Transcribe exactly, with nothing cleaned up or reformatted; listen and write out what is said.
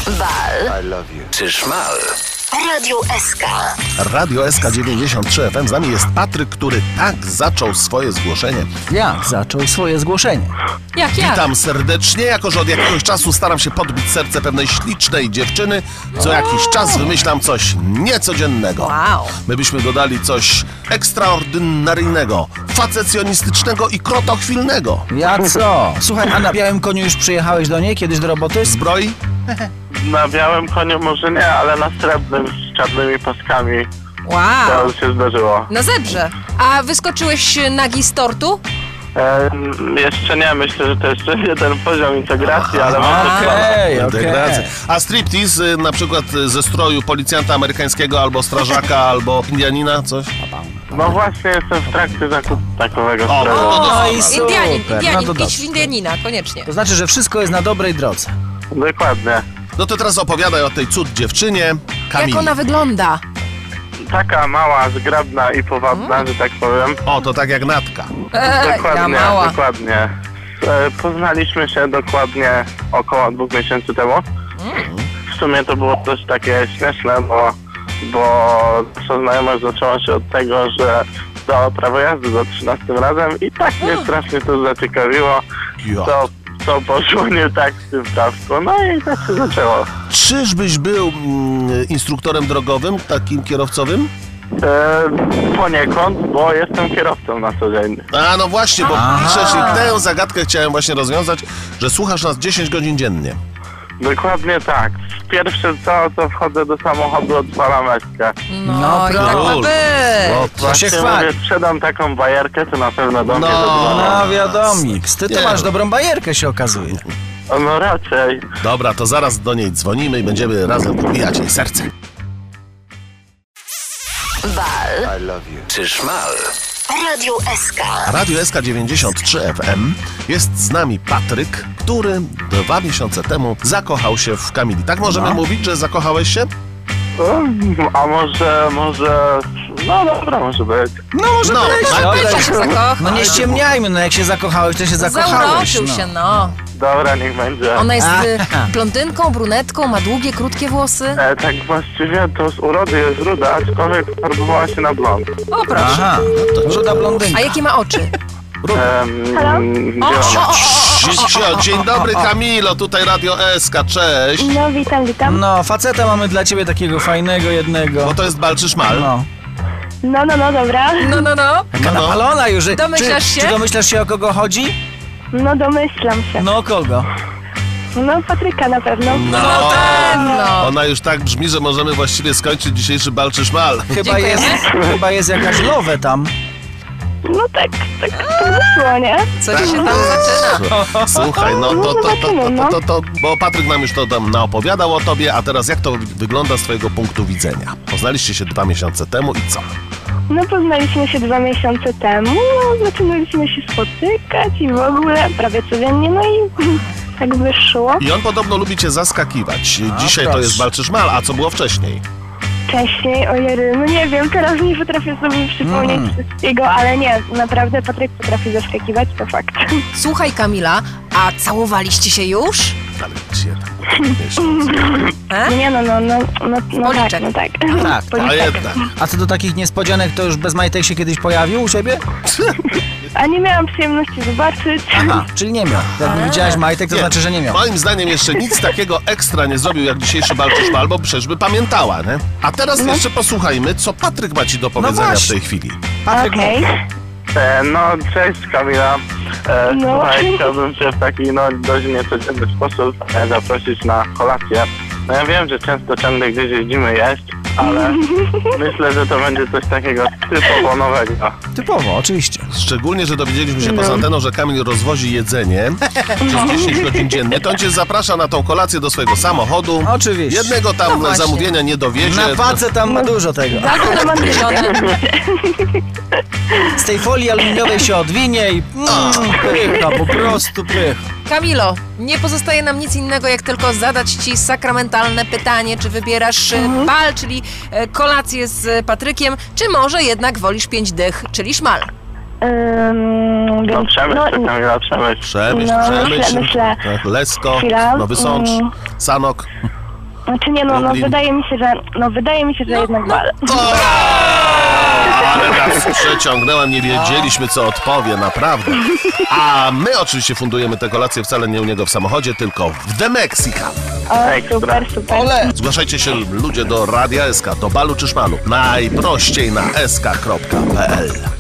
Bal. I love you. Czy szmal? Radio S K. Radio S K dziewięćdziesiąt trzy F M. Z nami jest Patryk, który tak zaczął swoje zgłoszenie. Jak zaczął swoje zgłoszenie? Jak, jak? Witam serdecznie, jako że od jakiegoś czasu staram się podbić serce pewnej ślicznej dziewczyny. Co jakiś czas wymyślam coś niecodziennego. Wow. My byśmy dodali coś ekstraordynaryjnego, facecjonistycznego i krotochwilnego. Ja co? Słuchaj, a na białym koniu już przyjechałeś do niej kiedyś do roboty? Zbroi? Na białym koniu może nie, ale na srebrnym z czarnymi paskami to Wow. już się zdarzyło. Na zebrze. A wyskoczyłeś nagi z tortu? E, jeszcze nie, myślę, że to jeszcze jeden poziom integracji, ale mam to plan. Okej, Integracja. okej. A striptease y, na przykład y, ze stroju policjanta amerykańskiego albo strażaka, albo Indianina, coś? No właśnie, jestem w trakcie zakupu takowego O, stroju. no, no, i no. super. Indianin, No Indianin, to idź dobrze. w Indianina, koniecznie. To znaczy, że wszystko jest na dobrej drodze. Dokładnie. No to teraz opowiadaj o tej cud dziewczynie, Kamili. Jak ona wygląda? Taka mała, zgrabna i powabna, że tak powiem. O, to tak jak Natka. Eee, ja Dokładnie, mała. dokładnie. E, poznaliśmy się dokładnie około dwóch miesięcy temu. W sumie to było dość takie śmieszne, bo, bo nasza znajomość zaczęła się od tego, że dała prawo jazdy za trzynastym razem i tak mnie strasznie to zaciekawiło, Jo. co, co poszło nie tak z tym prawką. No i tak się zaczęło. Czyżbyś był mm, instruktorem drogowym, takim kierowcowym? E, poniekąd, bo jestem kierowcą na co dzień. A no właśnie, bo Aha. piszesz i tę zagadkę chciałem właśnie rozwiązać, że słuchasz nas dziesięć godzin dziennie. Dokładnie tak. Pierwsze co, to wchodzę do samochodu, odpalam eskę. No, No, i tak ma król. być. O, To się Właśnie chwali. mówię, sprzedam taką bajerkę, to na pewno do mnie No. zadzwonią. No wiadomik, ty to Nie. masz dobrą bajerkę, się okazuje. No raczej. Dobra, to zaraz do niej dzwonimy i będziemy razem podbijać jej serce. Bal. I love you. Czy szmal? Radio S K. Radio S K dziewięćdziesiąt trzy F M. Jest z nami Patryk, który dwa miesiące temu zakochał się w Kamili. Tak możemy No. mówić, że zakochałeś się? No, a może, może... No dobra, może być. No może No, być. tak, no, Będzie tak. się zakochał. No nie ściemniajmy, no jak się zakochałeś, to się zakochałeś. Zauroczył No. się, no. Dobra, niech będzie. Ona jest A. y, blondynką, brunetką, ma długie, krótkie włosy. E, tak właściwie to z urody jest ruda, aczkolwiek farbowała się na blond. O, proszę. Aha, ruda blondynka. A jakie ma oczy? Ehm, O, o, zielone. o, o, Cio, dzień dobry Kamilo, tutaj Radio S K, cześć. No witam, witam. No, faceta mamy dla ciebie takiego fajnego jednego. Bo to jest bal czy szmal? No. No, no, no, dobra. no, no, no. No, no. Napalona już. Domyślasz czy, się? Czy domyślasz się, o kogo chodzi? No domyślam się. No o kogo? No Patryka na pewno. No pewno. Ona już tak brzmi, że możemy właściwie skończyć dzisiejszy bal czy szmal. Chyba jest, chyba jest jakaś lowe tam. No tak, tak to wyszło, nie? Coś się tam zaczyna. Słuchaj, no to, to, to, to, to, to, to, bo Patryk nam już to tam naopowiadał o tobie, a teraz jak to wygląda z twojego punktu widzenia? Poznaliście się dwa miesiące temu i co? No poznaliśmy się dwa miesiące temu, no zaczynaliśmy się spotykać i w ogóle prawie codziennie, no i tak wyszło. I on podobno lubi cię zaskakiwać. A, Dzisiaj to proszę. jest bal czy szmal, a co było wcześniej? Wcześniej, ojej, no nie wiem, teraz nie potrafię sobie przypomnieć Mm. wszystkiego, ale nie, naprawdę Patryk potrafi zaskakiwać, to fakt. Słuchaj, Kamila, a całowaliście się już? Ale gdzie tam? Miesiąc. E? Nie, no, no, no, no, no tak, Policzek. no tak. Tak, A Policzek. jednak. A co do takich niespodzianek, to już bez majtek się kiedyś pojawił u ciebie? A nie miałam przyjemności zobaczyć. Aha, czyli nie miał. Jak nie widziałaś majtek, to Nie. znaczy, że nie miał. Moim zdaniem jeszcze nic takiego ekstra nie zrobił jak dzisiejszy bal czy szmal, bo przecież by pamiętała, nie? A teraz jeszcze posłuchajmy, co Patryk ma ci do powiedzenia w właśnie. tej chwili. Patryk, Okej. E, no, cześć Kamila. E, No. Słuchaj, chciałbym cię w taki no, dość niecodzienny sposób e, zaprosić na kolację. No ja wiem, że często ciągle gdzieś jeździmy jeść, ale myślę, że to będzie coś takiego typowo nowego. typowo, oczywiście. Szczególnie, że dowiedzieliśmy się poza anteną, że Kamil rozwozi jedzenie przez dziesięć godzin dziennie. To on cię zaprasza na tą kolację do swojego samochodu. Oczywiście. Jednego tam No właśnie. zamówienia nie dowiezie. Na pace tam ma dużo tego. Tak, to mam wierzone. Z tej folii aluminiowej się odwinie i mm, pycha, po prostu pycha. Kamilo, nie pozostaje nam nic innego, jak tylko zadać ci sakramentalne pytanie, czy wybierasz mhm. bal, czyli e, kolację z Patrykiem, czy może jednak wolisz pięć dych, czyli szmal? Ym, No więc, przemyśl no, to, Kamila, przemyśl. Przemyśl, No, przemyśl. myślę, myślę. Tak, Lesko, Chwila. Nowy Sącz, Mm. Sanok. Znaczy nie, no, no Lublin. wydaje mi się, że, no wydaje mi się, że jednak bal. O! Ale nas przeciągnęłam, nie wiedzieliśmy, co odpowie, naprawdę. A my oczywiście fundujemy tę kolację wcale nie u niego w samochodzie, tylko w The Mexican. O, Ekstra. super, super. Ole! Zgłaszajcie się ludzie do Radia S K, do balu czy szmalu. Najprościej na sk kropka p l.